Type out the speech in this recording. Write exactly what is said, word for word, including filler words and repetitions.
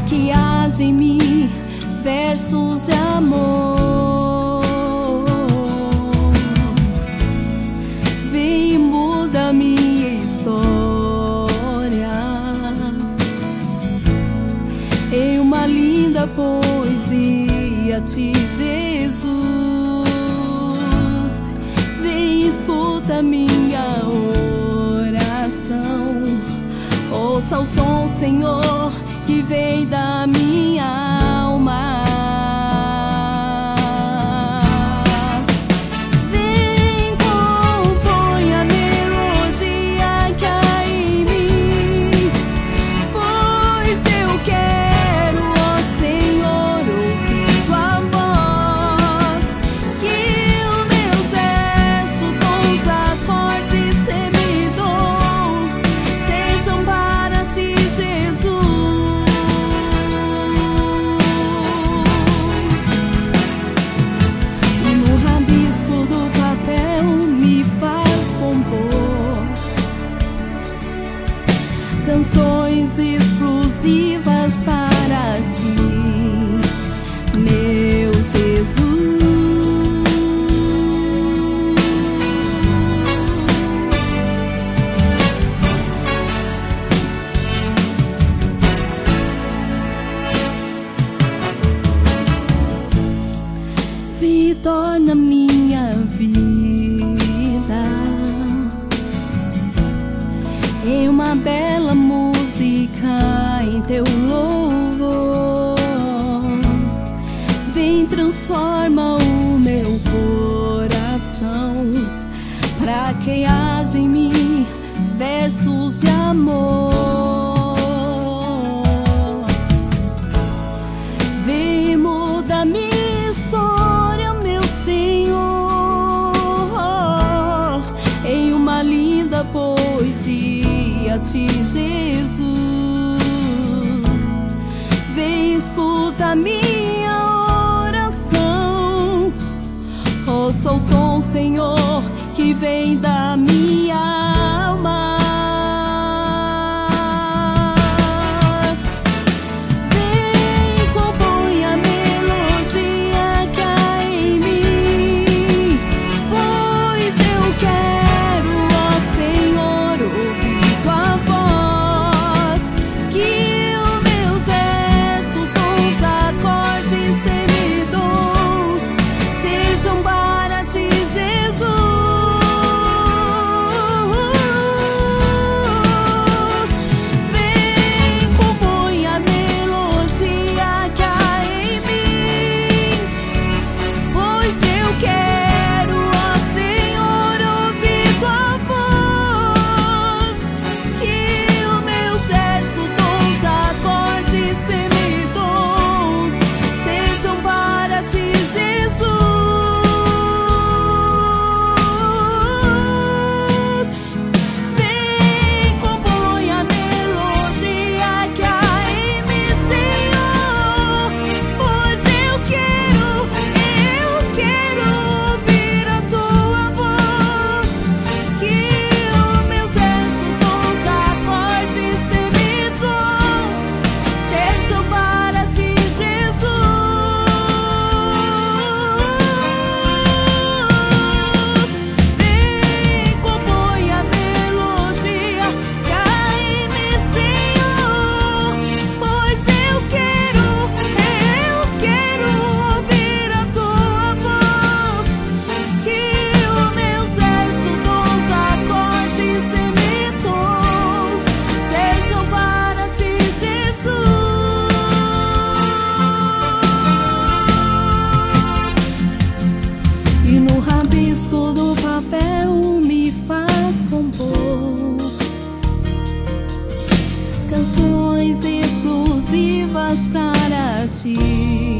que haja em mim versos de amor. Vem e muda minha história em uma linda poesia de Jesus. Vem, escuta minha oração, ouça o som, Senhor, que vem da minha alma. Vem, compõe a melodia que há em mim, pois eu quero, ó Senhor, ouvir tua voz. Que os meus versos, tons, acordes, semidons sejam para ti, Jesus. Canções exclusivas para ti, meu Jesus. Vem, torna minha vida em uma bela música em teu louvor. Vem, transforma o meu coração, pra que haja em mim versos de amor. Vem, muda minha história, meu Senhor, em uma linda poesia de Jesus. Vem, escuta minha oração, ouça o som, Senhor, que vem da minha alma. Vem, compõe a melodia que há em mim, pois eu quero, ó Senhor, ouvir tua voz. Que os meus versos, tons, acordes, semidons sejam para ti, Jesus. Vem, compõe a melodia que há em mim, pois eu quero, ó Senhor, ouvir tua voz. Que os meus versos, tons, acordes, semidons sejam para ti, Jesus. Vem, compõe a melodia que há em mim, Senhor, pois eu quero, eu quero ouvir a tua voz. Que os meus versos, tons, acordes, semidons sejam para ti, Jesus. Vem, compõe a melodia que há em mim, Senhor, pois eu quero, eu quero ouvir a tua voz. Que os meus versos, tons, acordes, semidons sejam para ti, Jesus. E no rabisco do papel me faz compor canções exclusivas para ti.